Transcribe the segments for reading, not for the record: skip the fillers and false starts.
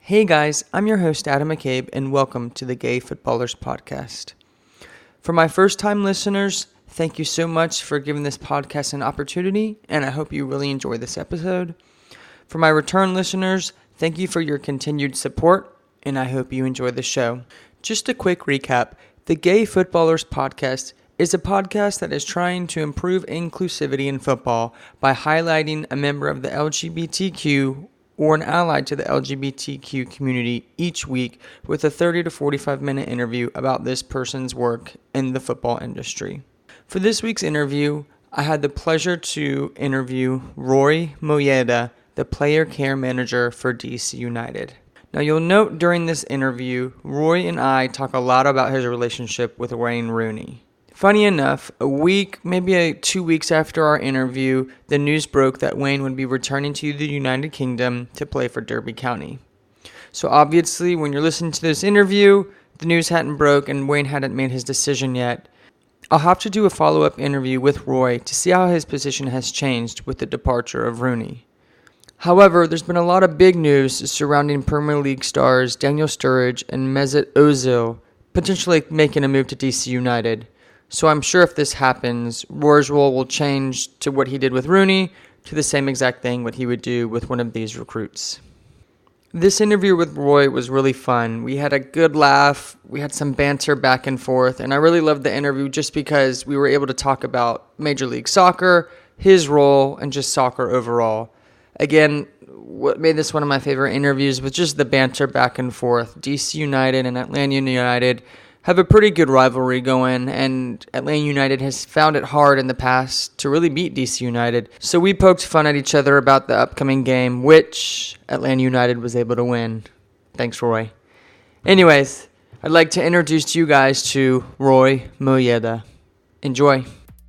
Hey guys, I'm your host Adam McCabe and welcome to the Gay Footballers Podcast. For my first time listeners, thank you so much for giving this podcast an opportunity and I hope you really enjoy this episode. For my return listeners, thank you for your continued support and I hope you enjoy the show. Just a quick recap, the Gay Footballers Podcast is a podcast that is trying to improve inclusivity in football by highlighting a member of the LGBTQ or an ally to the LGBTQ community each week with a 30 to 45 minute interview about this person's work in the football industry. For this week's interview, I had the pleasure to interview Roy Moyeda, the player care manager for DC United. Now you'll note during this interview, Roy and I talk a lot about his relationship with Wayne Rooney. Funny enough, a week, maybe 2 weeks after our interview, the news broke that Wayne would be returning to the United Kingdom to play for Derby County. So obviously, when you're listening to this interview, the news hadn't broke and Wayne hadn't made his decision yet. I'll have to do a follow-up interview with Roy to see how his position has changed with the departure of Rooney. However, there's been a lot of big news surrounding Premier League stars Daniel Sturridge and Mesut Ozil potentially making a move to DC United. So I'm sure if this happens, Roy's role will change to what he did with Rooney, to the same exact thing what he would do with one of these recruits. This interview with Roy was really fun. We had a good laugh, we had some banter back and forth, and I really loved the interview just because we were able to talk about Major League Soccer, his role, and just soccer overall. Again, what made this one of my favorite interviews was just the banter back and forth. DC United and Atlanta United have a pretty good rivalry going, and Atlanta United has found it hard in the past to really beat DC United. So we poked fun at each other about the upcoming game, which Atlanta United was able to win. Thanks, Roy. Anyways, I'd like to introduce you guys to Roy Moyeda. Enjoy.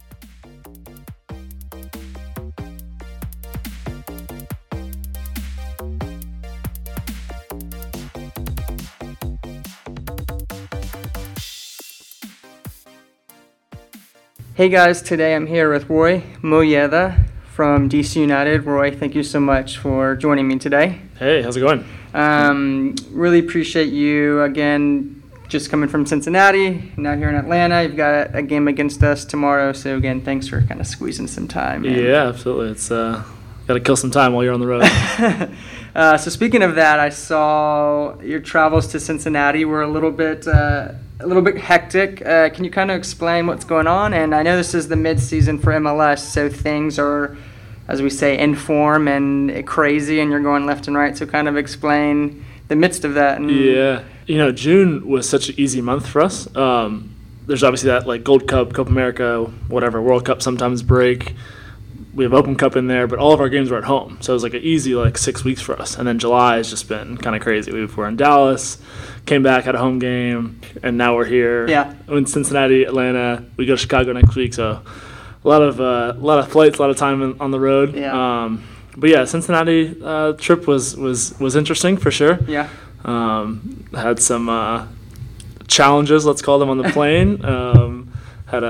Hey guys, today I'm here with Roy Moyeda from DC United. Roy, thank you so much for joining me today. Hey, how's it going? Really appreciate you, again, just coming from Cincinnati, now here in Atlanta. You've got a game against us tomorrow, so again, thanks for kind of squeezing some time. Yeah, absolutely. It's got to kill some time while you're on the road. So speaking of that, I saw your travels to Cincinnati were a little bit hectic. Can you kind of explain what's going on? And I know this is the mid-season for MLS, so things are, as we say, in form and crazy, and you're going left and right. So kind of explain the midst of that. Yeah. June was such an easy month for us. There's obviously that like Gold Cup, Copa America, whatever, World Cup sometimes break. We have Open Cup in there, but all of our games were at home. So it was like an easy 6 weeks for us. And then July has just been kind of crazy. We were in Dallas, came back, had a home game, and now we're here. Yeah. In Cincinnati, Atlanta. We go to Chicago next week, so a lot of flights, a lot of time on the road. Yeah. But yeah, Cincinnati trip was interesting for sure. Yeah. Had some challenges, let's call them, on the plane. Had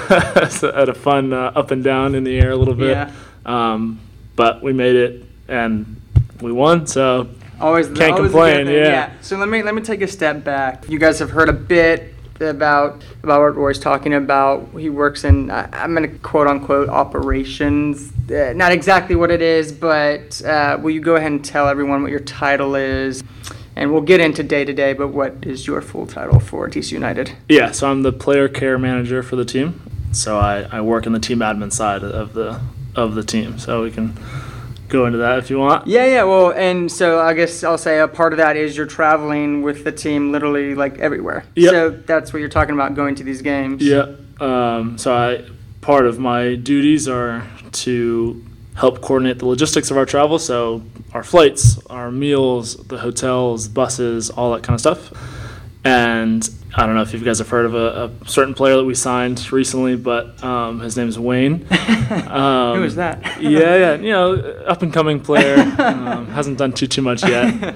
a fun up and down in the air a little bit. Yeah. But we made it and we won, so can't complain. Yeah. So let me take a step back. You guys have heard a bit about what Roy's talking about. He works in, I'm going to quote unquote operations. Not exactly what it is, but will you go ahead and tell everyone what your title is? And we'll get into day-to-day, but what is your full title for DC United? Yeah, so I'm the player care manager for the team. So I work in the team admin side of the team. So we can go into that if you want. Yeah. Well, and so I guess I'll say a part of that is you're traveling with the team literally everywhere. Yep. So that's what you're talking about, going to these games. Yeah. Part of my duties are to help coordinate the logistics of our travel, so our flights, our meals, the hotels, buses, all that kind of stuff. And I don't know if you guys have heard of a certain player that we signed recently, but his name is Wayne. Who is that? Yeah, up and coming player. Hasn't done too much yet.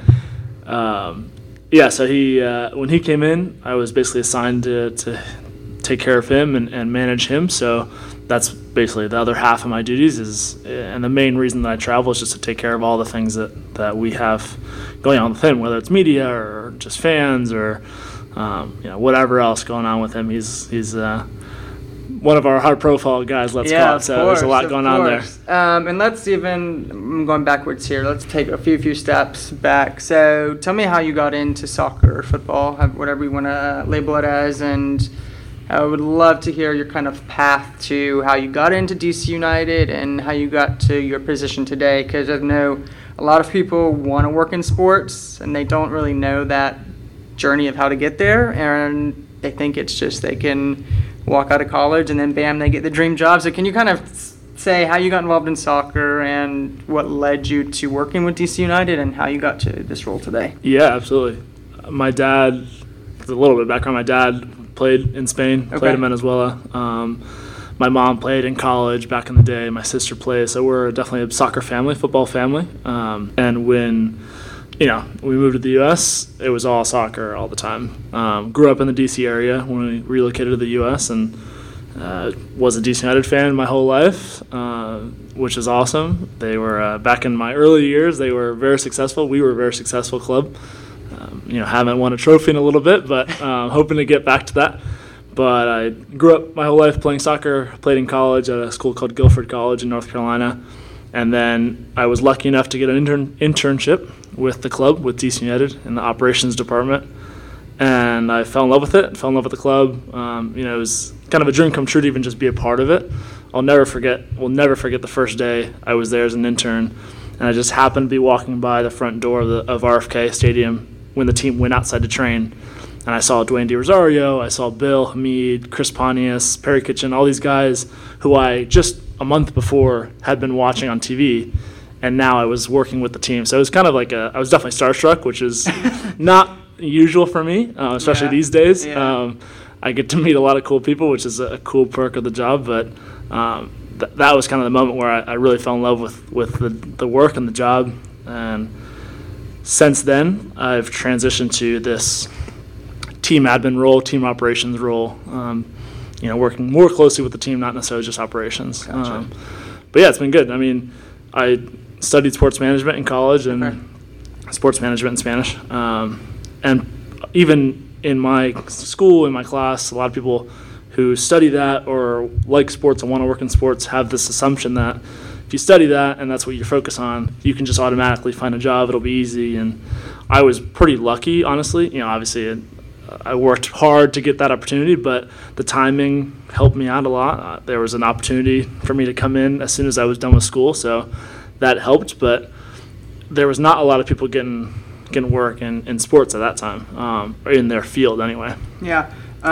So he when he came in, I was basically assigned to take care of him and manage him. So that's basically the other half of my duties and the main reason that I travel is just to take care of all the things that we have going on with him, whether it's media or just fans or whatever else going on with him. He's one of our high-profile guys, let's call it. So there's a lot going on there. And I'm going backwards here. Let's take a few steps back. So tell me how you got into soccer or football, whatever you want to label it as, and I would love to hear your kind of path to how you got into DC United and how you got to your position today, because I know a lot of people want to work in sports and they don't really know that journey of how to get there, and they think it's just they can walk out of college and then bam, they get the dream job. So can you kind of say how you got involved in soccer and what led you to working with DC United and how you got to this role today? Yeah, absolutely. My dad, a little bit of background, my dad played in Spain, played in Venezuela. My mom played in college back in the day. My sister played, so we're definitely a soccer family, football family. And when we moved to the U.S., it was all soccer all the time. Grew up in the D.C. area when we relocated to the U.S. and was a D.C. United fan my whole life, which is awesome. They were, back in my early years, they were very successful. We were a very successful club. Haven't won a trophy in a little bit, but hoping to get back to that. But I grew up my whole life playing soccer, played in college at a school called Guilford College in North Carolina. And then I was lucky enough to get an internship with the club, with DC United, in the operations department. And I fell in love with it, fell in love with the club. It was kind of a dream come true to even just be a part of it. We'll never forget the first day I was there as an intern. And I just happened to be walking by the front door of RFK Stadium when the team went outside to train. And I saw Dwayne DeRosario, I saw Bill, Hamid, Chris Pontius, Perry Kitchen, all these guys who I just a month before had been watching on TV, and now I was working with the team. So it was kind of like I was definitely starstruck, which is not usual for me, especially these days. Yeah. I get to meet a lot of cool people, which is a cool perk of the job, but that was kind of the moment where I really fell in love with the work and the job. And since then, I've transitioned to this team admin role, team operations role, working more closely with the team, not necessarily just operations. Gotcha. But yeah, it's been good. I mean, I studied sports management in college and sports management in Spanish. And even in my school, in my class, a lot of people who study that or like sports and want to work in sports have this assumption that if you study that and that's what you focus on, you can just automatically find a job, it'll be easy. And I was pretty lucky, honestly. Obviously I worked hard to get that opportunity, but the timing helped me out a lot. There was an opportunity for me to come in as soon as I was done with school, so that helped. But there was not a lot of people getting work in sports at that time, or in their field anyway. Yeah.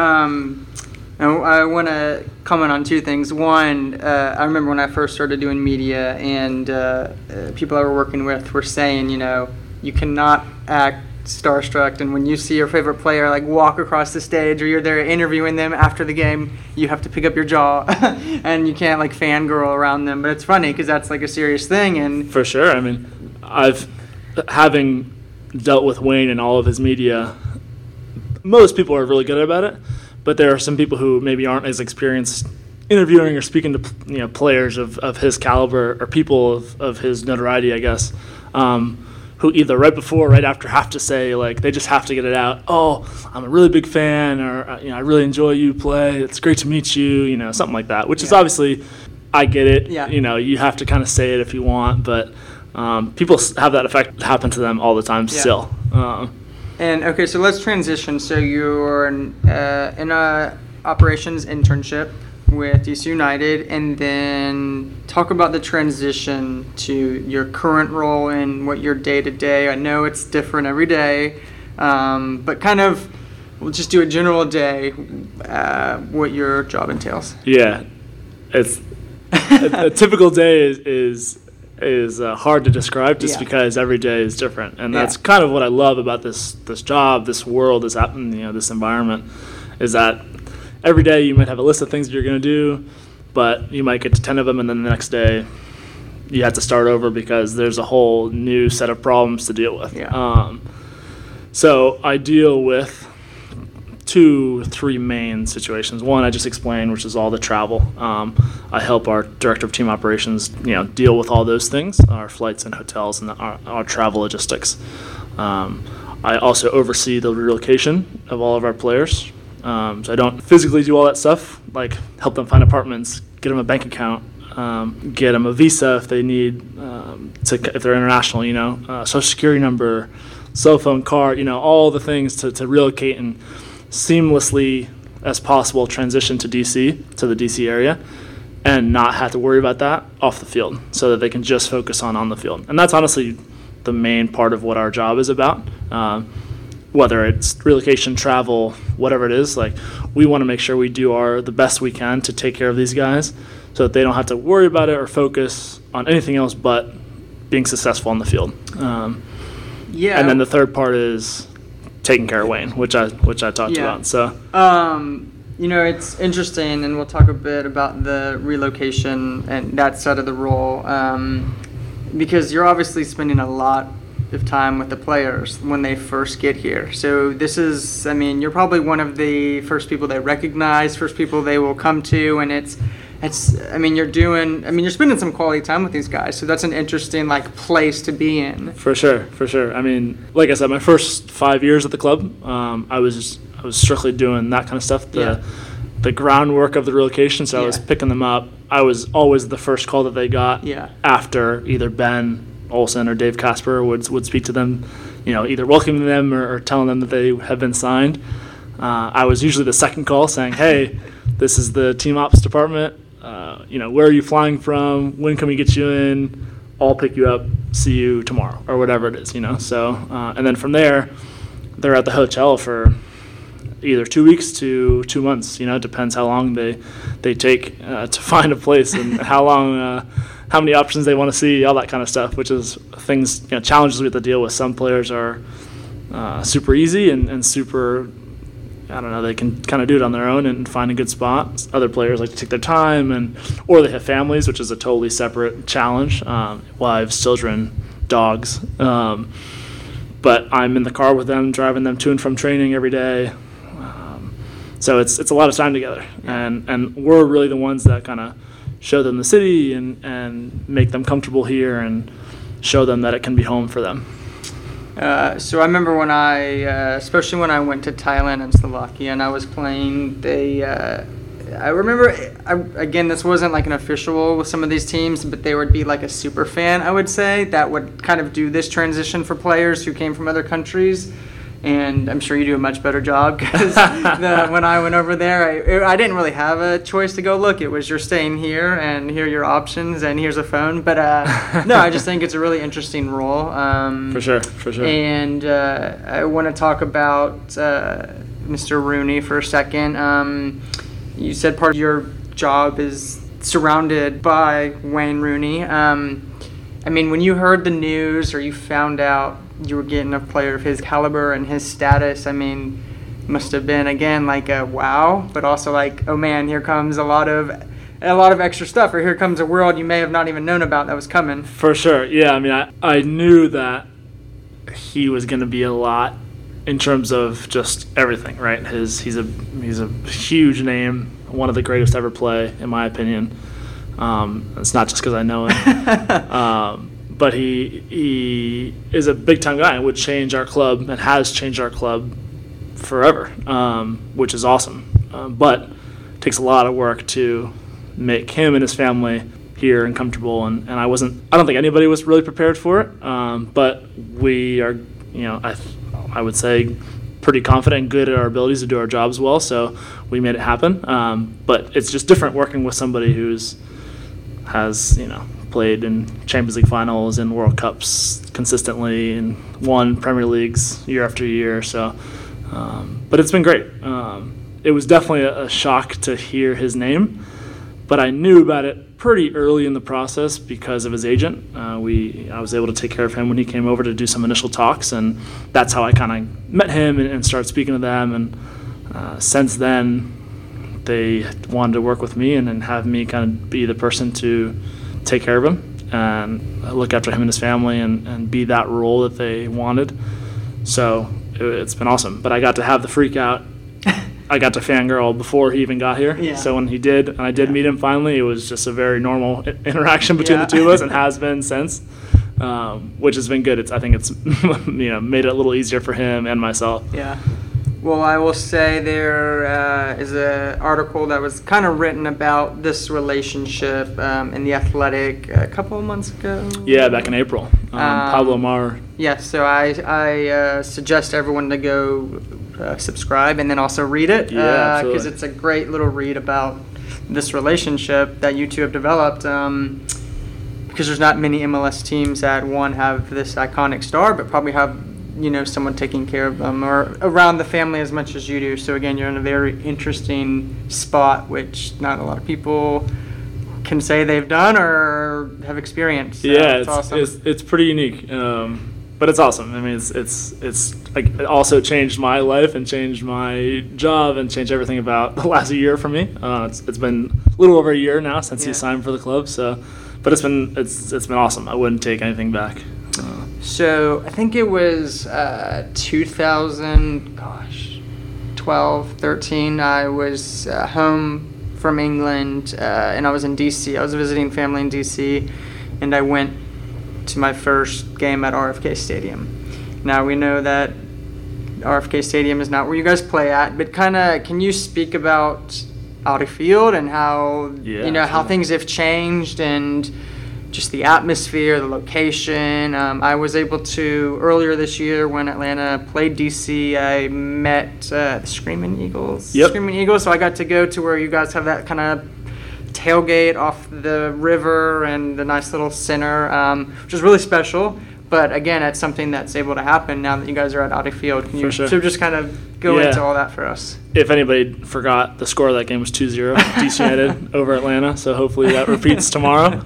I want to comment on two things. One, I remember when I first started doing media, and people I were working with were saying, you cannot act starstruck, and when you see your favorite player walk across the stage, or you're there interviewing them after the game, you have to pick up your jaw and you can't fangirl around them. But it's funny because that's a serious thing. And for sure, I mean, having dealt with Wayne and all of his media, most people are really good about it, but there are some people who maybe aren't as experienced interviewing or speaking to players of his caliber, or people of his notoriety, I guess, who either right before or right after have to say, they just have to get it out. Oh, I'm a really big fan, or, I really enjoy you play. It's great to meet you, something like that, which is obviously, I get it. Yeah. You have to kind of say it if you want, but people have that effect happen to them all the time still. And, okay, so let's transition. So you're in a operations internship with DC United, and then talk about the transition to your current role and what your day-to-day. I know it's different every day, but kind of we'll just do a general day, what your job entails. Yeah, it's a typical day is hard to describe just because every day is different, and that's kind of what I love about this job, this world, this environment, is that every day you might have a list of things that you're going to do, but you might get to 10 of them, and then the next day you have to start over because there's a whole new set of problems to deal with. Yeah. So I deal with 3 main situations. One I just explained, which is all the travel. I help our director of team operations, deal with all those things, our flights and hotels and our travel logistics. I also oversee the relocation of all of our players. So I don't physically do all that stuff, like help them find apartments, get them a bank account, get them a visa if they need, if they're international, social security number, cell phone card, all the things to relocate and seamlessly as possible transition to the DC area, and not have to worry about that off the field, so that they can just focus on the field. And that's honestly the main part of what our job is about. Whether it's relocation, travel, whatever it is, like we want to make sure we do the best we can to take care of these guys, so that they don't have to worry about it or focus on anything else but being successful on the field. Yeah. And then the third part is taking care of Wayne, which I talked about. So, it's interesting, and we'll talk a bit about the relocation and that side of the role, because you're obviously spending a lot of time with the players when they first get here. So this is, you're probably one of the first people they recognize, first people they will come to, and you're spending some quality time with these guys, so that's an interesting place to be in. For sure. Like I said, my first 5 years at the club, I was strictly doing that kind of stuff, the groundwork of the relocation. So I was picking them up. I was always the first call that they got after either Ben Olsen or Dave Casper would speak to them, either welcoming them or telling them that they had been signed. I was usually the second call saying, hey, this is the team ops department. Where are you flying from? When can we get you in? I'll pick you up. See you tomorrow, or whatever it is, So, and then from there, they're at the hotel for either 2 weeks to 2 months. Depends how long they take to find a place, and how long, how many options they want to see, all that kind of stuff. Which is things, challenges we have to deal with. Some players are super easy and super. I don't know, they can kind of do it on their own and find a good spot. Other players like to take their time, or they have families, which is a totally separate challenge. Wives, children, dogs. But I'm in the car with them, driving them to and from training every day. So it's a lot of time together. And we're really the ones that kind of show them the city and make them comfortable here and show them that it can be home for them. So I remember when especially when I went to Thailand and Slovakia and I was playing, I remember, again, this wasn't like an official with some of these teams, but they would be like a super fan, I would say, that would kind of do this transition for players who came from other countries. And I'm sure you do a much better job, because when I went over there, I didn't really have a choice to go look. It was, you're staying here, and here are your options, and here's a phone. But no, I just think it's a really interesting role. For sure. And I want to talk about Mr. Rooney for a second. You said part of your job is surrounded by Wayne Rooney. When you heard the news, or you found out you were getting a player of his caliber and his status, must have been, again, like a wow, but also like, oh man, here comes a lot of extra stuff, or here comes a world you may have not even known about that was coming. For sure, yeah. I knew that he was going to be a lot in terms of just everything, right? He's a huge name, one of the greatest to ever play, in my opinion. It's not just because I know him. But he is a big-time guy and would change our club and has changed our club forever, which is awesome. But it takes a lot of work to make him and his family here and comfortable. And I don't think anybody was really prepared for it. But we are, I would say, pretty confident and good at our abilities to do our jobs well. So we made it happen. But it's just different working with somebody has played in Champions League finals and World Cups consistently and won Premier Leagues year after year. So, but it's been great. It was definitely a shock to hear his name, but I knew about it pretty early in the process because of his agent. I was able to take care of him when he came over to do some initial talks, and that's how I kind of met him and started speaking to them. And since then, they wanted to work with me and have me kind of be the person to take care of him and look after him and his family and be that role that they wanted. So it's been awesome. But I got to have the freak out I got to fangirl before he even got here. Yeah. So when he did, and I did meet him finally, it was just a very normal interaction between the two of us, and has been since, which has been good. I think it's made it a little easier for him and myself. Yeah. Well, I will say there is an article that was kind of written about this relationship in The Athletic a couple of months ago. Yeah, back in April. Pablo Mar. Yeah, so I suggest everyone to go subscribe and then also read it. Yeah, because it's a great little read about this relationship that you two have developed. Because there's not many MLS teams that, one, have this iconic star, but probably have someone taking care of them or around the family as much as you do. So again, you're in a very interesting spot, which not a lot of people can say they've done or have experienced. So yeah, it's awesome. It's pretty unique, but it's awesome. I mean, it's like, it also changed my life and changed my job and changed everything about the last year for me. It's been a little over a year now since he signed for the club. So, but it's been awesome. I wouldn't take anything back. So I think it was 2012, 13. I was home from England, and I was in D.C. I was visiting family in D.C., and I went to my first game at RFK Stadium. Now, we know that RFK Stadium is not where you guys play at, but can you speak about Audi Field and how how things have changed and just the atmosphere, the location? I was able to, earlier this year when Atlanta played DC, I met the Screaming Eagles. Yep. Screaming Eagles, so I got to go to where you guys have that kind of tailgate off the river and the nice little center, which is really special. But again, it's something that's able to happen now that you guys are at Audi Field. Can you so just kind of go into all that for us? If anybody forgot, the score of that game was 2-0 DC United over Atlanta, so hopefully that repeats tomorrow.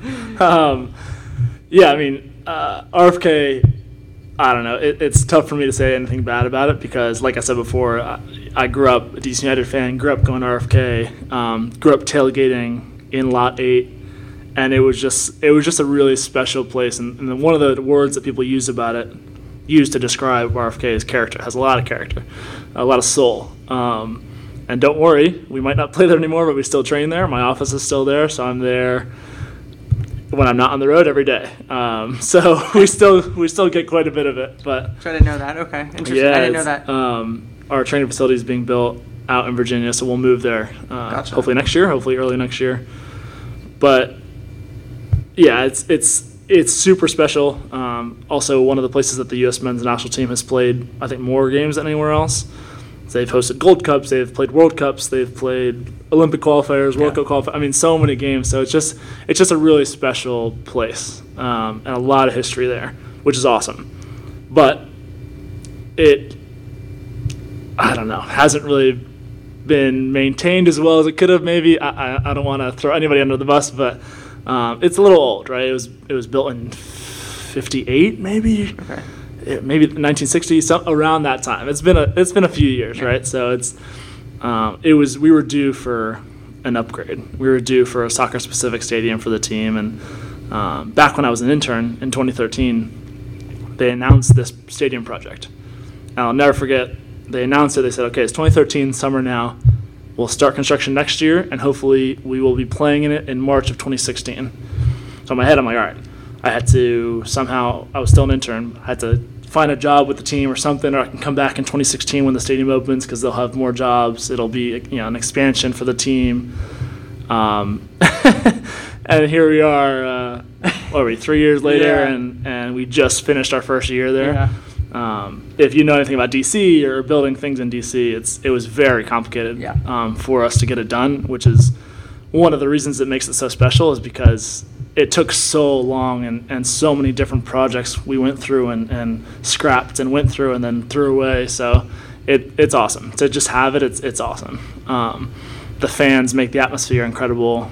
RFK, I don't know. It's tough for me to say anything bad about it because, like I said before, I grew up a DC United fan, grew up going to RFK, grew up tailgating in Lot 8. And it was just a really special place. And one of the words that people use to describe RFK is character. It has a lot of character, a lot of soul. And don't worry, we might not play there anymore, but we still train there. My office is still there, so I'm there when I'm not on the road every day. So we still get quite a bit of it. But so I didn't know that. Okay, interesting. Yeah, I didn't know that. Our training facility is being built out in Virginia, so we'll move there. Gotcha. Hopefully next year. Hopefully early next year. But yeah, it's super special. Also, one of the places that the U.S. men's national team has played, I think, more games than anywhere else. They've hosted Gold Cups, they've played World Cups, they've played Olympic qualifiers, World Cup qualifiers. I mean, so many games. So it's just a really special place, and a lot of history there, which is awesome. But I don't know, hasn't really been maintained as well as it could have. Maybe I don't want to throw anybody under the bus, but. It's a little old, right? It was built in 58, maybe. Okay. Maybe 1960, around that time. It's been a few years, right? So we were due for an upgrade. We were due for a soccer-specific stadium for the team, and back when I was an intern in 2013, they announced this stadium project. And I'll never forget. They announced it. They said, "Okay, it's 2013 summer now. We'll start construction next year, and hopefully we will be playing in it in March of 2016. So in my head, I'm like, all right. I had to somehow, I was still an intern, I had to find a job with the team or something, or I can come back in 2016 when the stadium opens because they'll have more jobs. It'll be an expansion for the team. And here we are, 3 years later, and we just finished our first year there. Yeah. If you know anything about DC or building things in DC, it was very complicated for us to get it done, which is one of the reasons it makes it so special, is because it took so long and so many different projects we went through and scrapped and went through and then threw away. So it's awesome to just have it. It's awesome. The fans make the atmosphere incredible.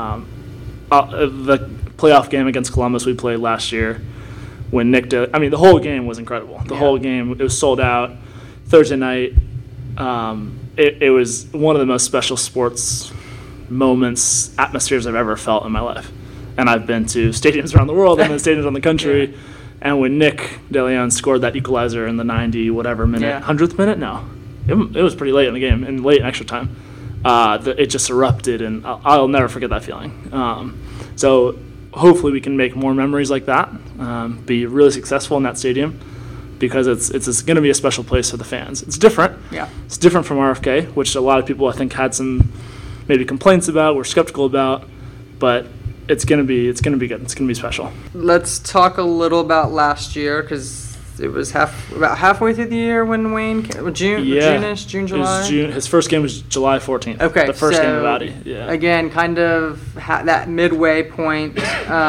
The playoff game against Columbus we played last year, when Nick did, the whole game was incredible. The whole game, it was sold out. Thursday night, it was one of the most special sports moments, atmospheres I've ever felt in my life. And I've been to stadiums around the world and then stadiums around the country. And when Nick DeLeon scored that equalizer in the 90 whatever minute, 100th minute? No. it was pretty late in the game and late in extra time. It just erupted, and I'll never forget that feeling. So hopefully we can make more memories like that, be really successful in that stadium, because it's going to be a special place for the fans. It's different. Yeah. It's different from RFK, which a lot of people I think had some maybe complaints about, were skeptical about, but it's going to be good. It's going to be special. Let's talk a little about last year, because it was about halfway through the year when Wayne came, June, July? His first game was July 14th. Okay. The first game of Audi. Yeah. Again, kind of that midway point.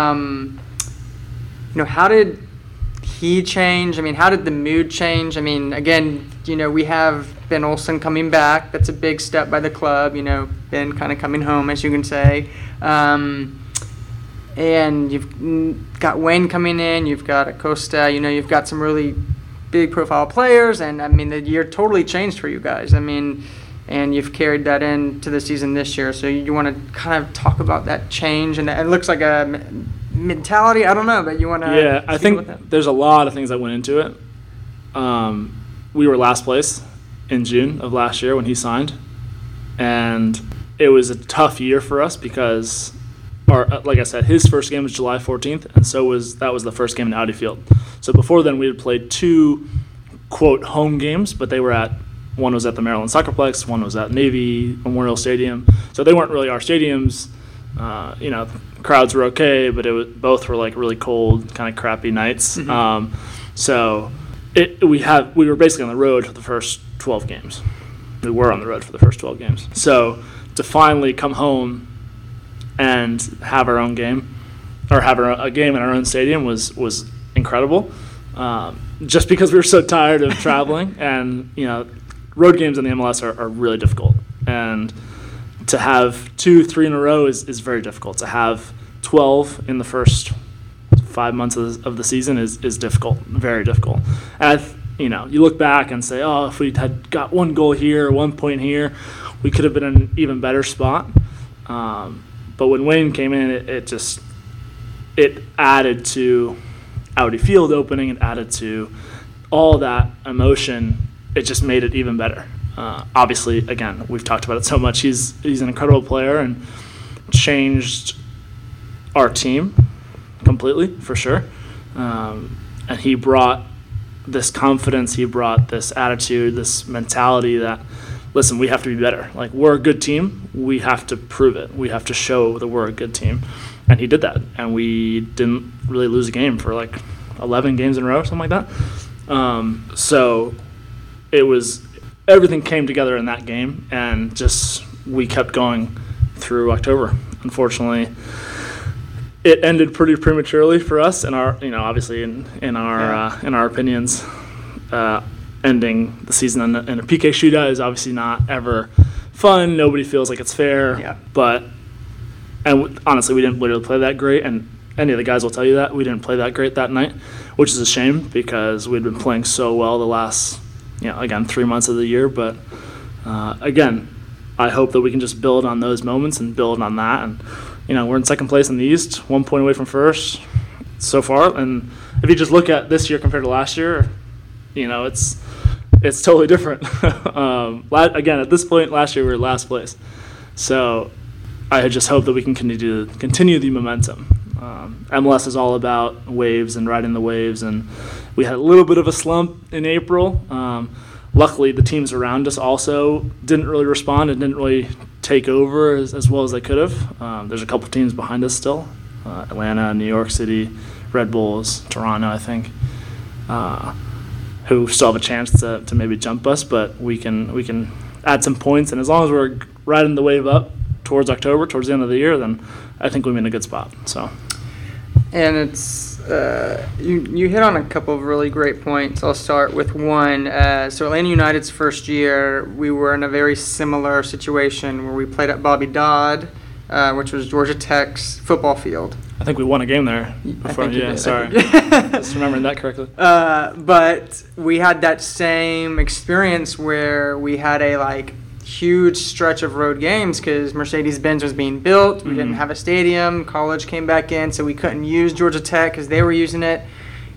How did he change? I mean, how did the mood change? I mean, again, we have Ben Olsen coming back. That's a big step by the club. Ben kind of coming home, as you can say. And you've got Wayne coming in, you've got Acosta, you've got some really big profile players, and I mean the year totally changed for you guys. I mean, and you've carried that into the season this year. So you want to kind of talk about that change, and it looks like a mentality. I don't know, but you want to. Yeah, I think there's a lot of things that went into it. We were last place in June of last year when he signed, and it was a tough year for us because. Like I said, his first game was July 14th, and that was the first game in Audi Field. So before then, we had played 2, quote, home games, but one was at the Maryland Soccerplex, one was at Navy Memorial Stadium. So they weren't really our stadiums. Crowds were okay, but both were like really cold, kind of crappy nights. Mm-hmm. So we were basically on the road for the first 12 games. We were on the road for the first 12 games. So to finally come home and have our own game, or have a game in our own stadium was incredible. Just because we were so tired of traveling, and road games in the MLS are really difficult, and to have 2-3 in a row is very difficult. To have 12 in the first 5 months of the season is difficult, very difficult. And you look back and say, oh, if we had got 1 goal here, 1 point here, we could have been in an even better spot. But when Wayne came in, it added to Audi Field opening, it added to all that emotion. It just made it even better. Obviously, again, we've talked about it so much. He's an incredible player and changed our team completely, for sure. And he brought this confidence, he brought this attitude, this mentality that, listen, we have to be better. Like, we're a good team. We have to prove it. We have to show that we're a good team. And he did that. And we didn't really lose a game for like 11 games in a row, something like that. So it was, everything came together in that game, and just we kept going through October. Unfortunately, it ended pretty prematurely for us, and obviously in our opinions. Ending the season in a PK shootout is obviously not ever fun. Nobody feels like it's fair. Yeah. Honestly, we didn't literally play that great, and any of the guys will tell you that. We didn't play that great that night, which is a shame because we'd been playing so well the last, 3 months of the year. But, again, I hope that we can just build on those moments and build on that. And, we're in second place in the East, 1 point away from first so far. And if you just look at this year compared to last year, it's totally different. Again, at this point last year we were last place, so I just hope that we can continue the momentum. MLS is all about waves and riding the waves, and we had a little bit of a slump in April. Luckily, the teams around us also didn't really respond and didn't really take over as well as they could have. There's a couple teams behind us still, Atlanta, New York City, Red Bulls, Toronto, I think. Who still have a chance to maybe jump us, but we can add some points, and as long as we're riding the wave up towards October, towards the end of the year, then I think we'll be in a good spot. So, and it's you hit on a couple of really great points. I'll start with one. So Atlanta United's first year, we were in a very similar situation where we played at Bobby Dodd, which was Georgia Tech's football field. I think we won a game there before. Yeah, sorry. Just remembering that correctly. But we had that same experience where we had a huge stretch of road games because Mercedes-Benz was being built. We didn't have a stadium. College came back in, so we couldn't use Georgia Tech because they were using it.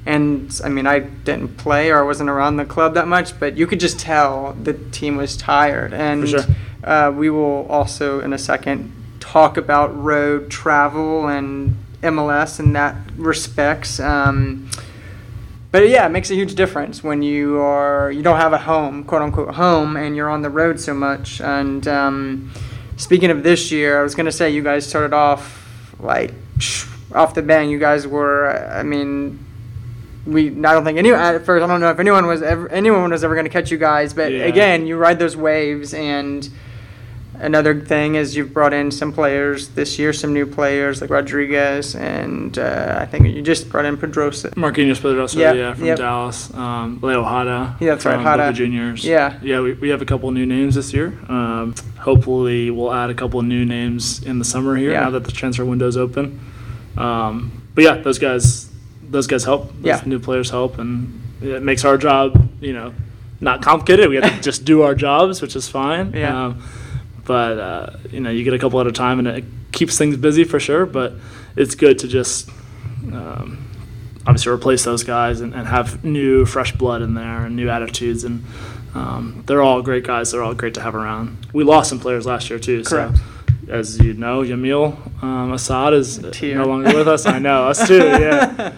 And I mean, I didn't play or I wasn't around the club that much, but you could just tell the team was tired. And For sure. we will also, in a second, talk about road travel and MLS in that respects. But yeah, it makes a huge difference when you don't have a home, quote unquote home, and you're on the road so much. And speaking of this year, I was gonna say you guys started off like off the bang. You guys were, I mean, I don't think anyone at first. I don't know if anyone was ever going to catch you guys. But again, you ride those waves. And another thing is you've brought in some players this year, some new players like Rodriguez, and I think you just brought in Pedrosa. Marquinhos Pedrosa, from Dallas. Leo Hada. Yeah, that's right, from Hada. Boca Juniors. Yeah. Yeah, we have a couple new names this year. Hopefully, we'll add a couple new names in the summer here now that the transfer window's open. But yeah, those guys help. Those new players help, and it makes our job, not complicated. We have to just do our jobs, which is fine. Yeah. But you get a couple at a time, and it keeps things busy for sure. But it's good to just obviously replace those guys and have new, fresh blood in there and new attitudes. And they're all great guys. They're all great to have around. We lost some players last year too. Correct. So, as you know, Yamil Assad is no longer with us. I know, us too, yeah.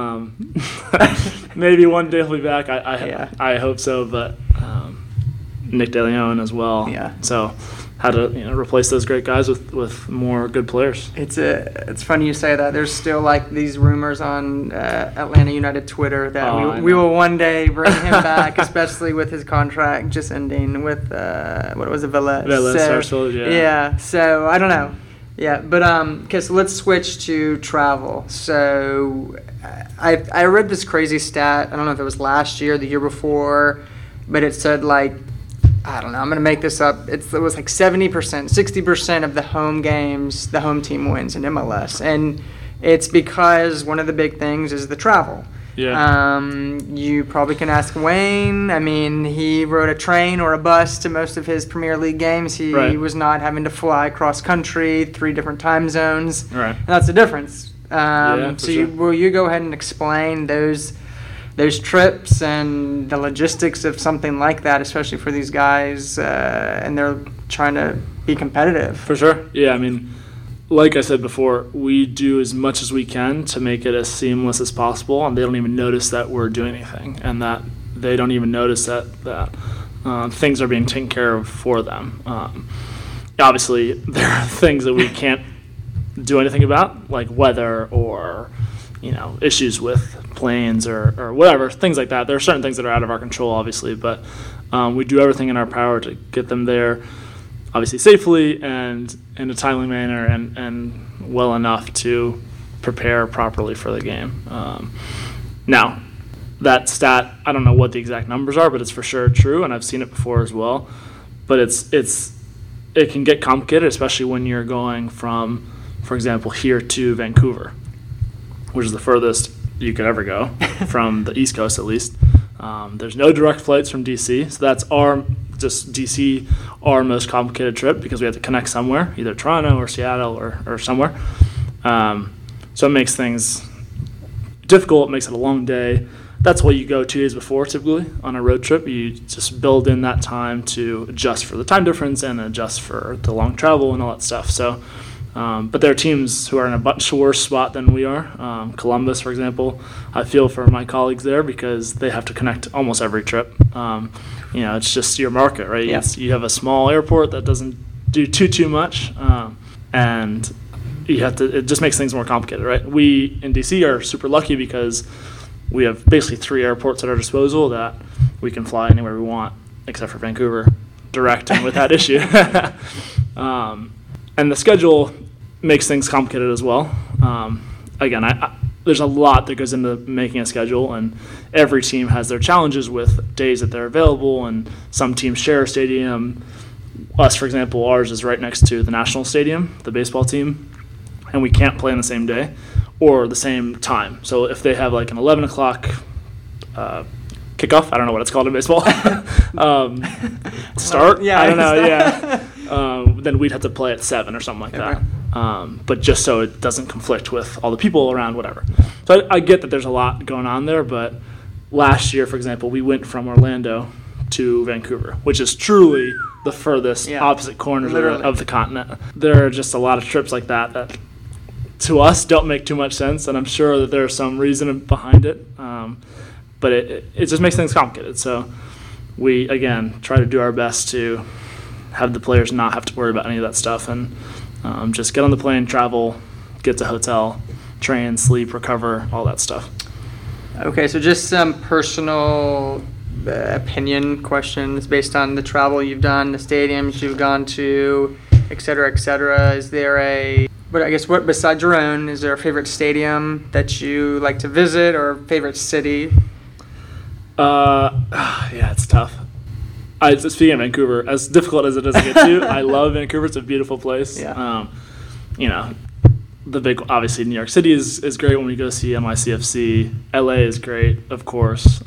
Maybe one day he'll be back. I hope so, but Nick De Leon as well. Yeah. So had to replace those great guys with more good players. It's funny you say that. There's still like these rumors on Atlanta United Twitter that we will one day bring him back, especially with his contract just ending with what was it, Velez? Velez, yeah. So I don't know. Yeah, but okay. So let's switch to travel. So I read this crazy stat. I don't know if it was last year, or the year before, but it said like, I don't know, I'm going to make this up. It was like 70%, 60% of the home games, the home team wins in MLS. And it's because one of the big things is the travel. Yeah. You probably can ask Wayne. I mean, he rode a train or a bus to most of his Premier League games. He was not having to fly cross country, 3 different time zones. Right. And that's the difference. Sure. Will you go ahead and explain those trips and the logistics of something like that, especially for these guys, and they're trying to be competitive? For sure. Yeah, I mean, like I said before, we do as much as we can to make it as seamless as possible, and they don't even notice that we're doing anything, and that they don't even notice that things are being taken care of for them. Obviously, there are things that we can't do anything about, like weather or issues with planes or whatever, things like that. There are certain things that are out of our control, obviously, but we do everything in our power to get them there, obviously safely and in a timely manner and well enough to prepare properly for the game. Now, that stat, I don't know what the exact numbers are, but it's for sure true, and I've seen it before as well. But it can get complicated, especially when you're going from, for example, here to Vancouver, which is the furthest you could ever go from the East Coast, at least. There's no direct flights from DC, so that's DC, our most complicated trip, because we have to connect somewhere, either Toronto or Seattle or somewhere. So it makes things difficult. It makes it a long day. That's why you go 2 days before, typically, on a road trip. You just build in that time to adjust for the time difference and adjust for the long travel and all that stuff. So. But there are teams who are in a much worse spot than we are. Columbus, for example, I feel for my colleagues there because they have to connect almost every trip. It's just your market, right? Yeah. You have a small airport that doesn't do too much, and you have to. It just makes things more complicated, right? We in DC are super lucky because we have basically 3 airports at our disposal that we can fly anywhere we want, except for Vancouver, direct and without issue. And the schedule makes things complicated as well. Again, there's a lot that goes into making a schedule, and every team has their challenges with days that they're available, and some teams share a stadium. Us, for example, ours is right next to the National Stadium, the baseball team, and we can't play on the same day or the same time. So if they have like an 11 o'clock kickoff, I don't know what it's called in baseball, start, Yeah, I don't know, yeah. Then we'd have to play at 7 or something like that. but just so it doesn't conflict with all the people around, whatever. So I get that there's a lot going on there, but last year, for example, we went from Orlando to Vancouver, which is truly the furthest opposite corners of the continent. There are just a lot of trips like that to us don't make too much sense, and I'm sure that there's some reason behind it, but it just makes things complicated. So we, again, try to do our best to have the players not have to worry about any of that stuff, and just get on the plane, travel, get to hotel, train, sleep, recover, all that stuff. Okay, so just some personal opinion questions based on the travel you've done, the stadiums you've gone to, et cetera, et cetera. Is there what besides your own, is there a favorite stadium that you like to visit or favorite city? Yeah, it's tough. Speaking of Vancouver, as difficult as it is to get to, I love Vancouver. It's a beautiful place. Yeah. The big, obviously, New York City is great when we go see NYCFC. LA is great, of course.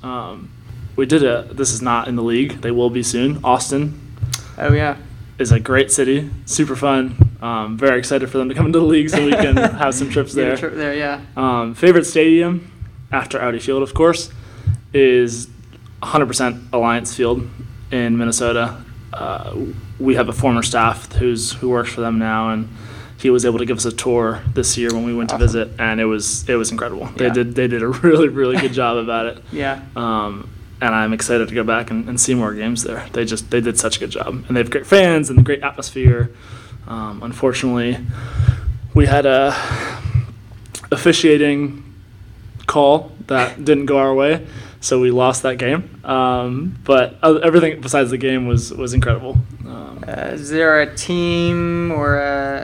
This is not in the league. They will be soon. Austin. Oh, yeah. Is a great city. Super fun. Very excited for them to come into the league so we can have some trips there. Trip there, yeah. Favorite stadium, after Audi Field, of course, is 100% Alliance Field in Minnesota. We have a former staff who works for them now, and he was able to give us a tour this year when we went to visit, and it was incredible. Yeah. They did a really, really good job about it. Yeah. And I'm excited to go back and see more games there. They did such a good job, and they have great fans and a great atmosphere. Unfortunately, we had a officiating call that didn't go our way, so we lost that game. But everything besides the game was incredible. Is there a team or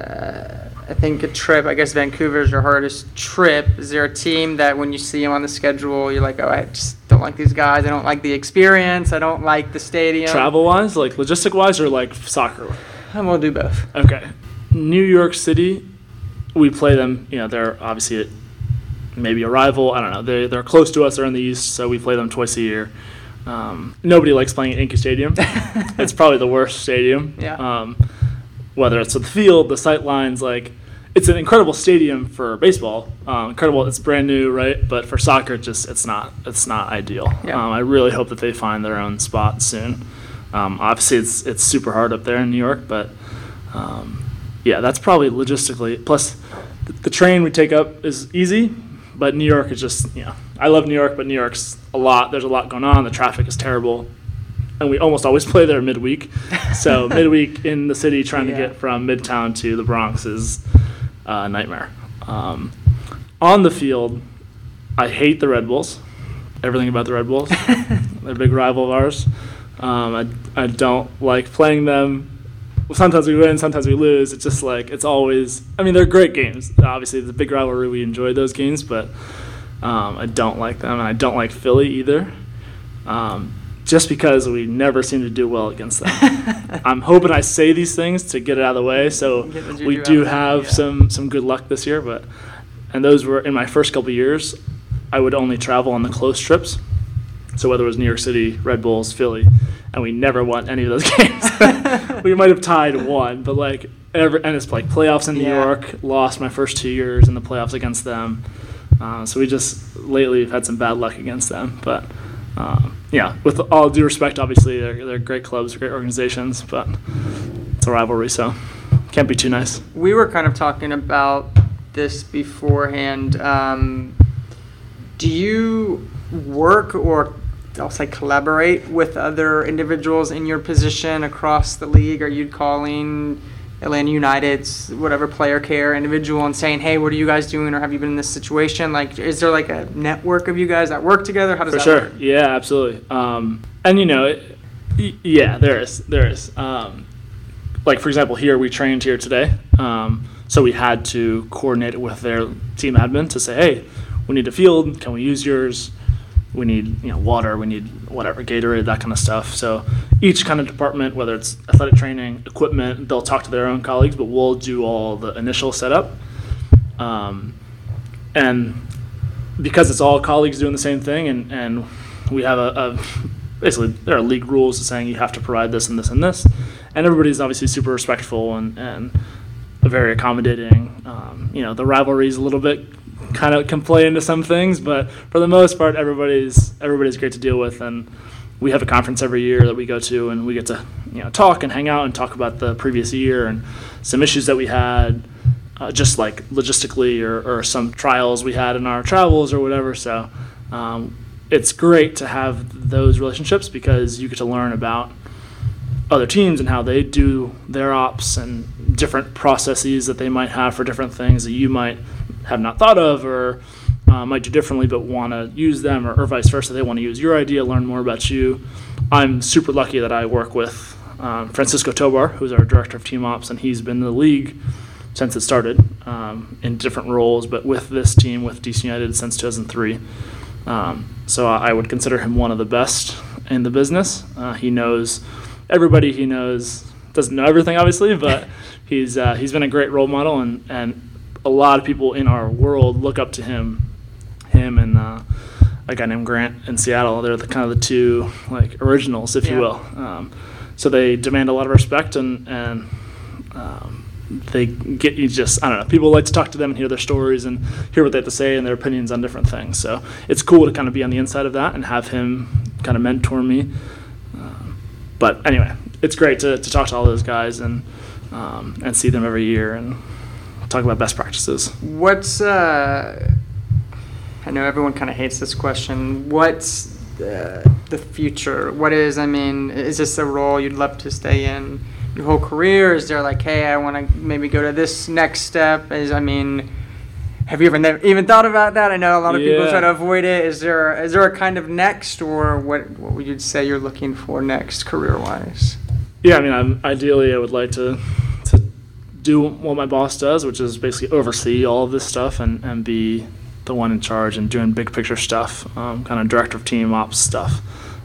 I think a trip? I guess Vancouver's your hardest trip. Is there a team that when you see them on the schedule, you're like, oh, I just don't like these guys. I don't like the experience. I don't like the stadium. Travel-wise, like logistic-wise, or like soccer? I'm going to do both. Okay. New York City, we play them. They're obviously maybe a rival. I don't know. They're close to us. They're in the East, so we play them twice a year. Nobody likes playing at Yankee Stadium. It's probably the worst stadium. Yeah. Whether it's the field, the sight lines, it's an incredible stadium for baseball. Incredible. It's brand new, right? But for soccer, it's not ideal. Yeah. I really hope that they find their own spot soon. Obviously, it's super hard up there in New York, but that's probably logistically. Plus, the train we take up is easy, but New York is just, I love New York, but New York's there's a lot going on. The traffic is terrible, and we almost always play there midweek. So midweek in the city trying to get from Midtown to the Bronx is a nightmare. On the field, I hate the Red Bulls. Everything about the Red Bulls. They're a big rival of ours. I don't like playing them. Sometimes we win, sometimes we lose. It's just it's always, they're great games. Obviously, the big rivalry, we enjoy those games, but I don't like them, and I don't like Philly either, just because we never seem to do well against them. I'm hoping I say these things to get it out of the way, so we do have some good luck this year, and those were, in my first couple years, I would only travel on the close trips. So whether it was New York City, Red Bulls, Philly, and we never won any of those games. We might have tied one, but and it's playoffs in New York. Lost my first 2 years in the playoffs against them. So we just lately have had some bad luck against them. But with all due respect, obviously they're great clubs, great organizations, but it's a rivalry, so can't be too nice. We were kind of talking about this beforehand. Do you work or I'll say collaborate with other individuals in your position across the league? Are you calling Atlanta United's whatever player care individual and saying, hey, what are you guys doing, or have you been in this situation? Is there a network of you guys that work together? How does that work? For sure. Yeah, absolutely. And there is. For example, here we trained here today. So we had to coordinate it with their team admin to say, hey, we need a field. Can we use yours? We need water, we need whatever, Gatorade, that kind of stuff. So each kind of department, whether it's athletic training, equipment, they'll talk to their own colleagues, but we'll do all the initial setup. And because it's all colleagues doing the same thing, and we have basically there are league rules saying you have to provide this and this and this, and everybody's obviously super respectful and very accommodating. The rivalries a little bit kind of can play into some things, but for the most part, everybody's great to deal with. And we have a conference every year that we go to, and we get to talk and hang out and talk about the previous year and some issues that we had, just like logistically or some trials we had in our travels or whatever. So it's great to have those relationships because you get to learn about other teams and how they do their ops and different processes that they might have for different things that you might have not thought of or might do differently but want to use them, or vice versa. They want to use your idea, learn more about you. I'm super lucky that I work with Francisco Tobar, who's our director of team ops, and he's been in the league since it started in different roles, but with this team, with DC United, since 2003. So I would consider him one of the best in the business. He knows everybody. He knows, doesn't know everything, obviously, but he's been a great role model, and a lot of people in our world look up to him and a guy named Grant in Seattle. They're kind of the two originals, if you will. So they demand a lot of respect, and they get you just, I don't know, people like to talk to them and hear their stories and hear what they have to say and their opinions on different things. So it's cool to kind of be on the inside of that and have him kind of mentor me. But anyway, it's great to talk to all those guys and see them every year and talk about best practices. What's I know everyone kind of hates this question. What's the future? Is this a role you'd love to stay in your whole career? Is there hey, I want to maybe go to this next step? Have you even thought about that? I know a lot of people try to avoid it. Is there a kind of next, or what would you say you're looking for next career-wise? Yeah, ideally I would like to do what my boss does, which is basically oversee all of this stuff and be the one in charge and doing big picture stuff, kind of director of team ops stuff.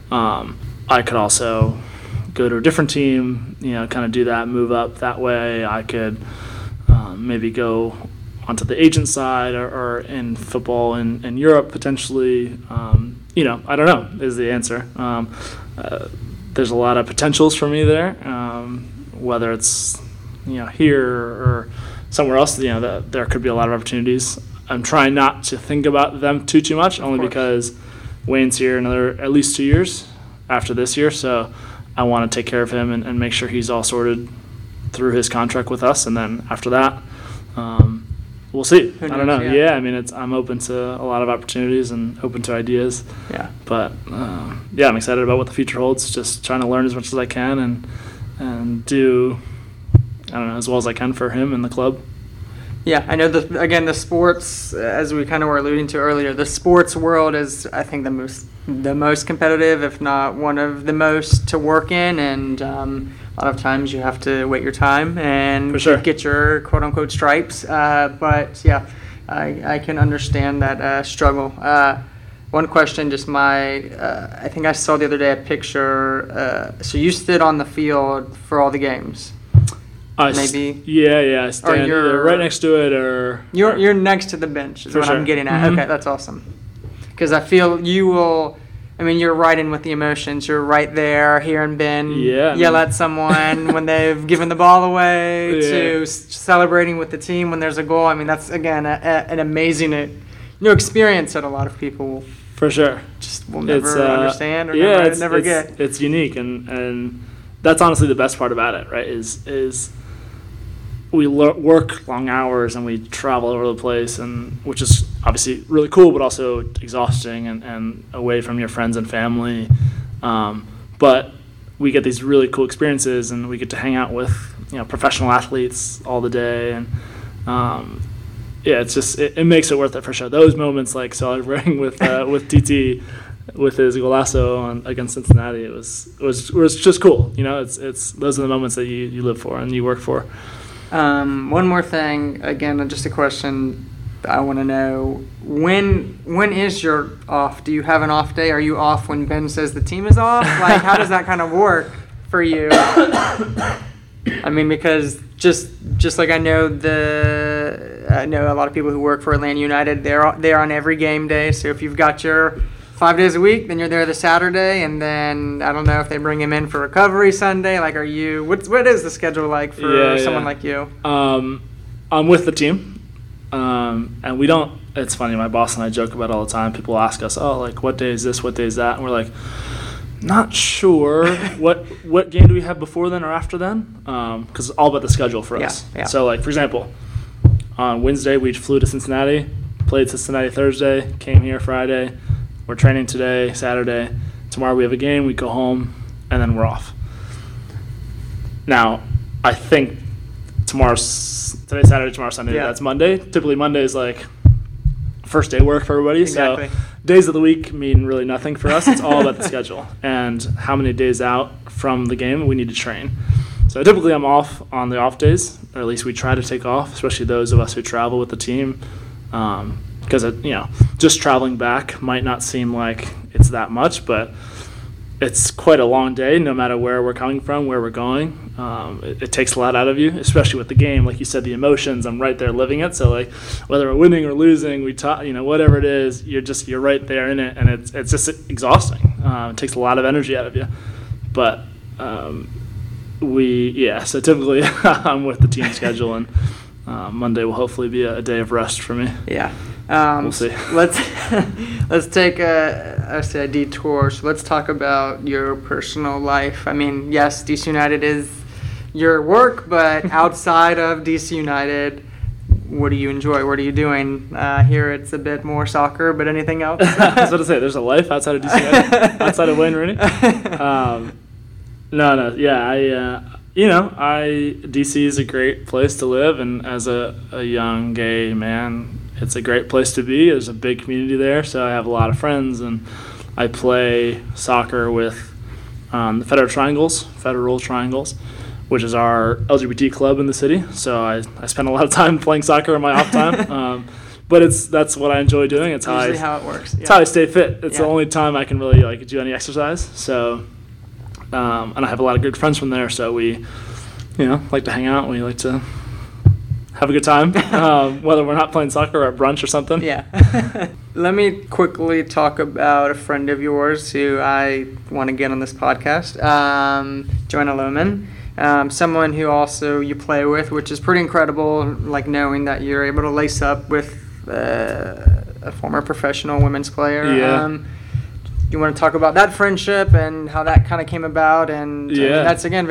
I could also go to a different team, kind of do that, move up that way. I could maybe go onto the agent side or in football in Europe potentially. I don't know is the answer. There's a lot of potentials for me there, whether it's here or somewhere else. There could be a lot of opportunities. I'm trying not to think about them too much, only because Wayne's here another at least 2 years after this year, so I want to take care of him and make sure he's all sorted through his contract with us, and then after that, we'll see. I don't know. Yeah, I'm open to a lot of opportunities and open to ideas. Yeah. But I'm excited about what the future holds. Just trying to learn as much as I can and do, as well as I can for him and the club. Yeah, I know the sports, as we kind of were alluding to earlier, the sports world is, I think, the most competitive, if not one of the most to work in, and a lot of times you have to wait your time and get your quote-unquote stripes. But yeah, I can understand that struggle. One question, I think I saw the other day a picture. So you stood on the field for all the games. Maybe. I stand either right next to it or you're next to the bench. Is what I'm getting at. Mm-hmm. Okay, that's awesome. Because I feel you will. You're right in with the emotions. You're right there, hearing Ben yell at someone when they've given the ball away, to celebrating with the team when there's a goal. That's again an amazing experience that a lot of people for sure just will never understand or never get. It's unique and that's honestly the best part about it, right? Is we work long hours and we travel all over the place, and which is obviously really cool, but also exhausting and away from your friends and family. But we get these really cool experiences, and we get to hang out with professional athletes all the day, and it's just it makes it worth it for sure. Those moments like celebrating with TT. With his golazo against Cincinnati, it was just cool. It's those are the moments that you live for and you work for. One more thing, again, just a question I want to know: when is your off? Do you have an off day? Are you off when Ben says the team is off? How does that kind of work for you? Because just like I know a lot of people who work for Atlanta United, they're on every game day. So if you've got your 5 days a week, then you're there the Saturday, and then I don't know if they bring him in for recovery Sunday. Like, what is the schedule like for someone like you? I'm with the team, and we don't. It's funny. My boss and I joke about it all the time. People ask us, "Oh, like what day is this? What day is that?" And we're like, "Not sure. what game do we have before then or after then?" Because it's all about the schedule for us. Yeah. So, like for example, on Wednesday we flew to Cincinnati, played Cincinnati Thursday, came here Friday. We're training today, Saturday. Tomorrow we have a game. We go home, and then we're off. Now, I think today's Saturday, tomorrow's Sunday. Yeah. That's Monday. Typically, Monday is like first day work for everybody. Exactly. So days of the week mean really nothing for us. It's all about the schedule and how many days out from the game we need to train. So typically, I'm off on the off days, or at least we try to take off, especially those of us who travel with the team. Because just traveling back might not seem like it's that much, but it's quite a long day no matter where we're coming from, where we're going. It takes a lot out of you, especially with the game. Like you said, the emotions, I'm right there living it. So like whether we're winning or losing, whatever it is, you're right there in it, and it's just exhausting. It takes a lot of energy out of you. But so typically I'm with the team schedule, and Monday will hopefully be a day of rest for me. Yeah. We'll see. Let's take a detour. So let's talk about your personal life. I mean, yes, DC United is your work, but outside of DC United, what do you enjoy? What are you doing? Here it's a bit more soccer, but anything else? I was about to say, there's a life outside of DC United, outside of Wayne Rooney. No, yeah, DC is a great place to live, and as a young gay man, it's a great place to be. There's a big community there, so I have a lot of friends, and I play soccer with the Federal Triangles, which is our LGBT club in the city. So I spend a lot of time playing soccer in my off time, but that's what I enjoy doing. It's how it works. Yeah. It's how I stay fit. It's the only time I can really do any exercise. So, and I have a lot of good friends from there. So we, like to hang out. We like to have a good time, whether we're not playing soccer or at brunch or something. Yeah. Let me quickly talk about a friend of yours who I want to get on this podcast, Joanna Lohman. Someone who also you play with, which is pretty incredible, like knowing that you're able to lace up with a former professional women's player. Yeah. You want to talk about that friendship and how that kind of came about? And that's again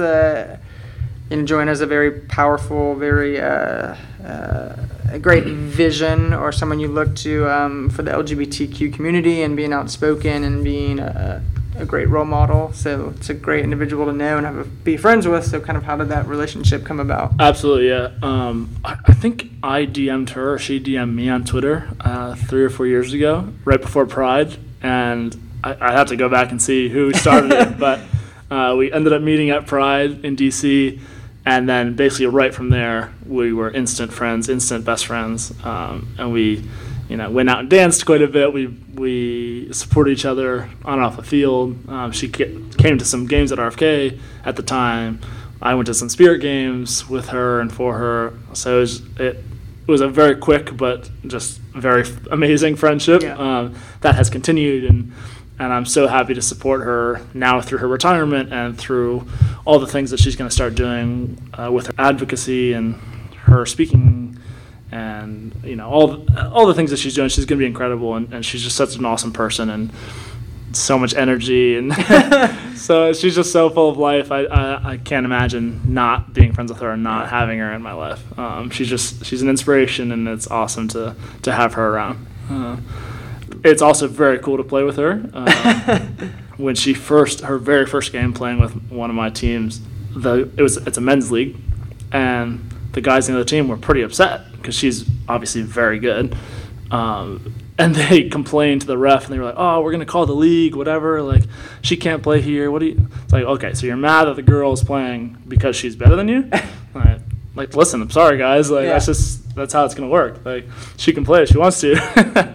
Joanna's a very powerful, very a great vision, or someone you look to for the LGBTQ community, and being outspoken and being a great role model. So it's a great individual to know and be friends with. So kind of how did that relationship come about? Absolutely, yeah. I think I DM'd her, or she DM'd me on Twitter 3 or 4 years ago, right before Pride, and I have to go back and see who started it, but we ended up meeting at Pride in DC. And then basically right from there, we were instant best friends, and we, went out and danced quite a bit. We supported each other on and off the field. She came to some games at RFK at the time. I went to some Spirit games with her and for her. So it was a very quick but just very amazing friendship that has continued, and I'm so happy to support her now through her retirement and through all the things that she's going to start doing with her advocacy and her speaking, and all the things that she's doing. She's going to be incredible, and she's just such an awesome person and so much energy, and so she's just so full of life. I can't imagine not being friends with her and not having her in my life. She's an inspiration, and it's awesome to have her around. It's also very cool to play with her. When her very first game playing with one of my teams, it's a men's league, and the guys in the other team were pretty upset because she's obviously very good. And they complained to the ref, and they were like, "Oh, we're gonna call the league, whatever. Like, she can't play here. What do you?" It's like, okay, so you're mad that the girl is playing because she's better than you? Like, listen, I'm sorry, guys. Like, that's how it's gonna work. Like, she can play if she wants to.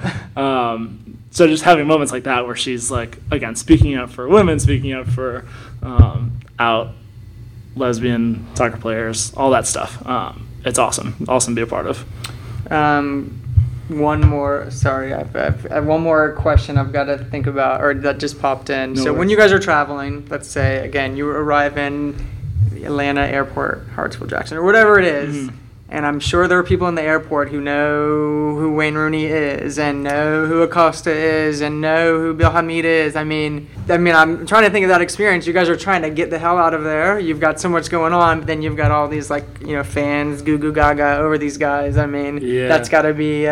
So just having moments like that where she's like, again, speaking up for women, speaking up for out lesbian soccer players, all that stuff. It's awesome to be a part of. one more. Sorry, I have one more question I've got to think about, or that just popped in. No so worries. when you guys are traveling, let's say again you arrive in the Atlanta airport, Hartsfield Jackson, or whatever it is, and I'm sure there are people in the airport who know who Wayne Rooney is, and know who Acosta is, and know who Bill Hamid is. I mean, I'm trying to think of that experience. You guys are trying to get the hell out of there. You've got so much going on, but then you've got all these fans goo goo gaga over these guys. I mean, that's got to be.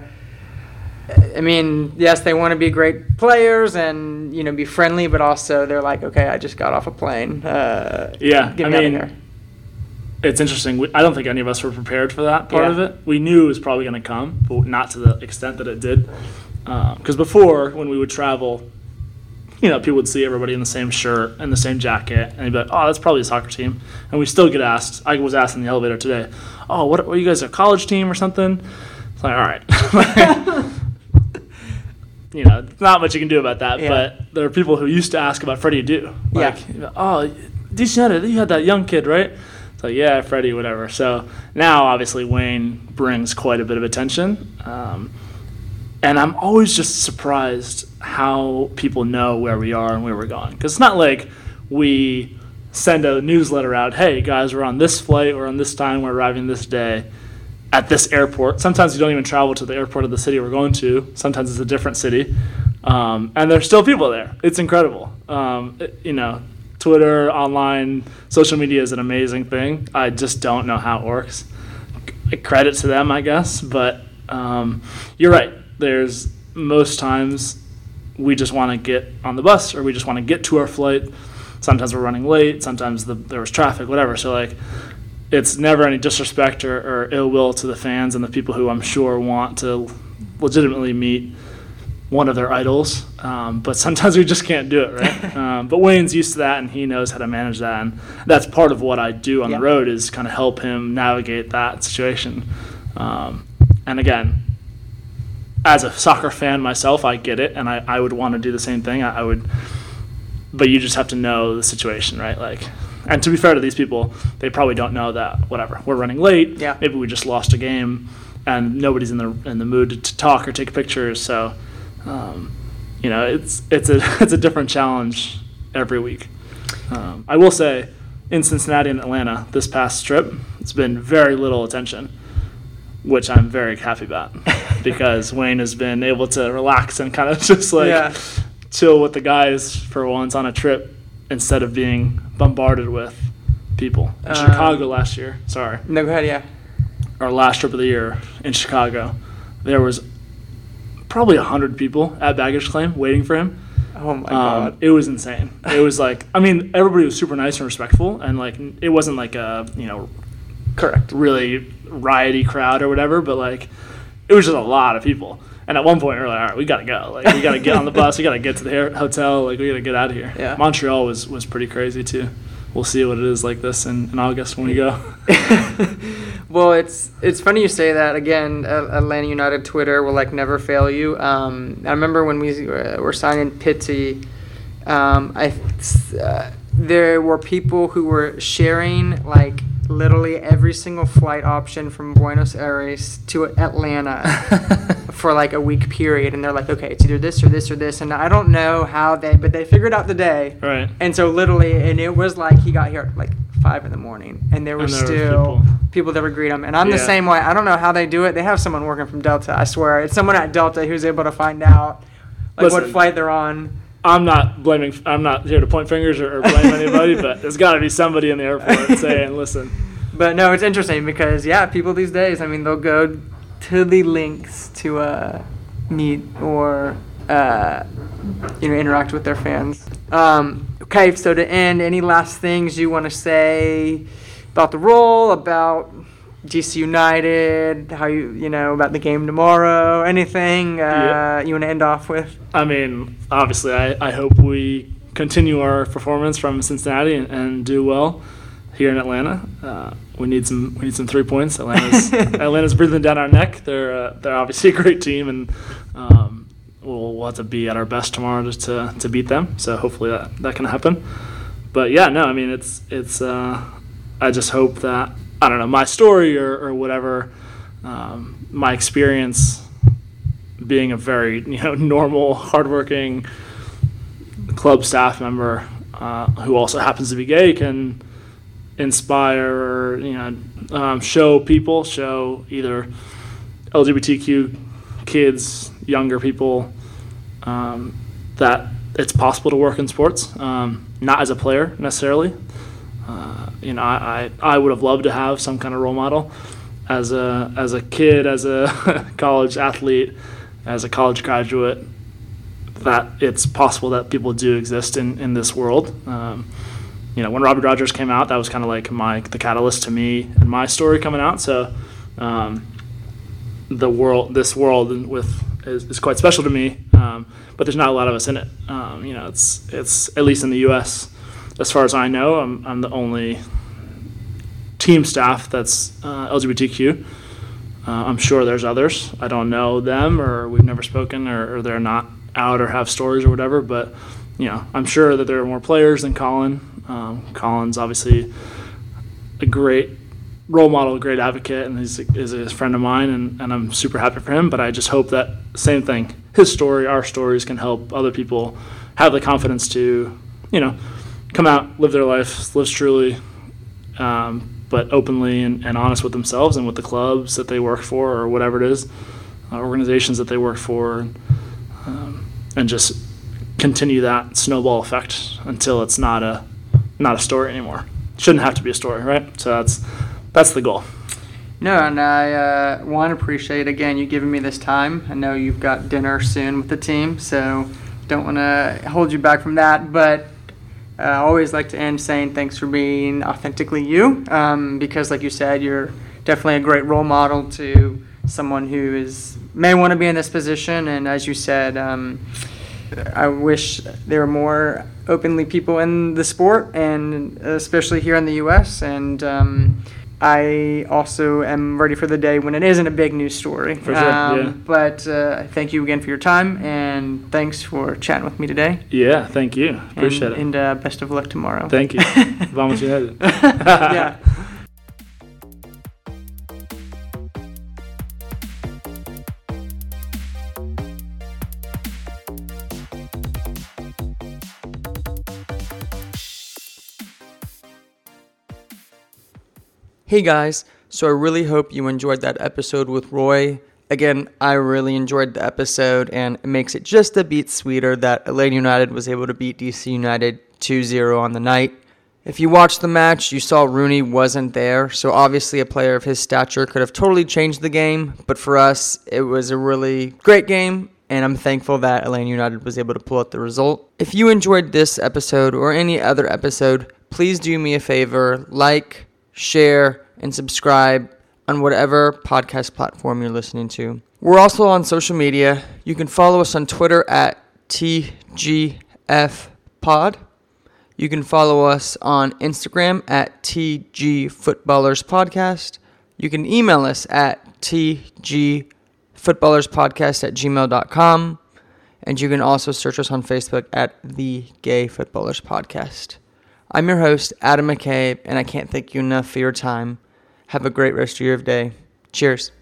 Yes, they want to be great players and be friendly, but also they're like, okay, I just got off a plane. Get me out of here. It's interesting. I don't think any of us were prepared for that part of it. We knew it was probably going to come, but not to the extent that it did. Because before, when we would travel, people would see everybody in the same shirt and the same jacket, and they'd be like, oh, that's probably a soccer team. And we still get asked. I was asked in the elevator today, oh, what are you guys, a college team or something? It's like, all right. Not much you can do about that, but there are people who used to ask about Freddie Adu. Oh, DC United, you had that young kid, right? So yeah, Freddie, whatever. So now, obviously, Wayne brings quite a bit of attention, and I'm always just surprised how people know where we are and where we're going. Because it's not like we send a newsletter out, hey, guys, we're on this flight, we're on this time, we're arriving this day at this airport. Sometimes you don't even travel to the airport of the city we're going to. Sometimes it's a different city, and there's still people there. It's incredible. Twitter, online, social media is an amazing thing. I just don't know how it works. Credit to them, I guess. But you're right. There's most times we just want to get on the bus or we just want to get to our flight. Sometimes we're running late. Sometimes there was traffic, whatever. So, it's never any disrespect or ill will to the fans and the people who I'm sure want to legitimately meet one of their idols, but sometimes we just can't do it, right? But Wayne's used to that, and he knows how to manage that, and that's part of what I do on the road is kind of help him navigate that situation. And again, as a soccer fan myself, I get it, and I would want to do the same thing. I would, but you just have to know the situation, right? And to be fair to these people, they probably don't know that, whatever, we're running late, maybe we just lost a game, and nobody's in the mood to talk or take pictures, so... it's a different challenge every week. I will say, in Cincinnati and Atlanta, this past trip, it's been very little attention, which I'm very happy about because Wayne has been able to relax and kind of just chill with the guys for once on a trip instead of being bombarded with people. In Chicago last year, sorry. No, go ahead, yeah. Our last trip of the year in Chicago, there was probably 100 people at baggage claim waiting for him. Oh my God. It was insane. It was everybody was super nice and respectful, and it wasn't like a, correct, really rioty crowd or whatever, but it was just a lot of people. And at one point we were like, all right, we got to go. We got to get on the bus. We got to get to the hotel. We got to get out of here. Yeah. Montreal was pretty crazy too. We'll see what it is like this in August when we go. Well, it's funny you say that. Again, Atlanta United Twitter will never fail you. I remember when we were signing Pizzi, there were people who were sharing literally every single flight option from Buenos Aires to Atlanta for a week period, and they're like, okay, it's either this or this or this, and I don't know how but they figured out the day, right? And so literally, and it was he got here at 5 a.m, and there were still people that would greet him, and I'm the same way. I don't know how they do it. They have someone working from Delta. I swear, it's someone at Delta who's able to find out Listen, what flight they're on. I'm not here to point fingers or blame anybody, but there's got to be somebody in the airport saying, listen. But no, it's interesting because, people these days, they'll go to the links to meet or, interact with their fans. Okay, so to end, any last things you want to say about the role, about DC United, how about the game tomorrow, anything you want to end off with? Obviously, I hope we continue our performance from Cincinnati and do well here in Atlanta. We need some 3 points. Atlanta's breathing down our neck. They're obviously a great team, and we'll have to be at our best tomorrow just to beat them. So hopefully that can happen. But it's I just hope that, I don't know, my story or whatever, my experience being a very normal, hardworking club staff member who also happens to be gay can inspire or show either LGBTQ kids, younger people, that it's possible to work in sports, not as a player necessarily. I would have loved to have some kind of role model as a kid, as a college athlete, as a college graduate, that it's possible that people do exist in this world. When Robbie Rogers came out, that was kind of like the catalyst to me and my story coming out. So this world is quite special to me, but there's not a lot of us in it. It's at least in the U.S., as far as I know, I'm the only team staff that's LGBTQ. I'm sure there's others. I don't know them, or we've never spoken, or they're not out or have stories or whatever. But I'm sure that there are more players than Colin. Colin's obviously a great role model, a great advocate, and is a friend of mine, and I'm super happy for him. But I just hope that same thing, his story, our stories, can help other people have the confidence to, come out, live their life, live truly, but openly and honest with themselves and with the clubs that they work for, or whatever it is, organizations that they work for, and just continue that snowball effect until it's not a story anymore. It shouldn't have to be a story, right? So that's the goal. No, and I want to appreciate, again, you giving me this time. I know you've got dinner soon with the team, so don't want to hold you back from that. But I always like to end saying thanks for being authentically you, because, like you said, you're definitely a great role model to someone who may want to be in this position. And as you said, I wish there were more openly people in the sport, and especially here in the U.S. And I also am ready for the day when it isn't a big news story. For sure, yeah. But thank you again for your time, and thanks for chatting with me today. Yeah, thank you. Appreciate it. And best of luck tomorrow. Thank you. Vamos United. Yeah. Hey guys, so I really hope you enjoyed that episode with Roy. Again, I really enjoyed the episode, and it makes it just a bit sweeter that Atlanta United was able to beat DC United 2-0 on the night. If you watched the match, you saw Rooney wasn't there, so obviously a player of his stature could have totally changed the game, but for us, it was a really great game, and I'm thankful that Atlanta United was able to pull out the result. If you enjoyed this episode or any other episode, please do me a favor, share, and subscribe on whatever podcast platform you're listening to. We're also on social media. You can follow us on Twitter at TGFPod. You can follow us on Instagram at TGFootballerspodcast. You can email us at tgfootballerspodcast@gmail.com. And you can also search us on Facebook at The Gay Footballers Podcast. I'm your host, Adam McCabe, and I can't thank you enough for your time. Have a great rest of your day. Cheers.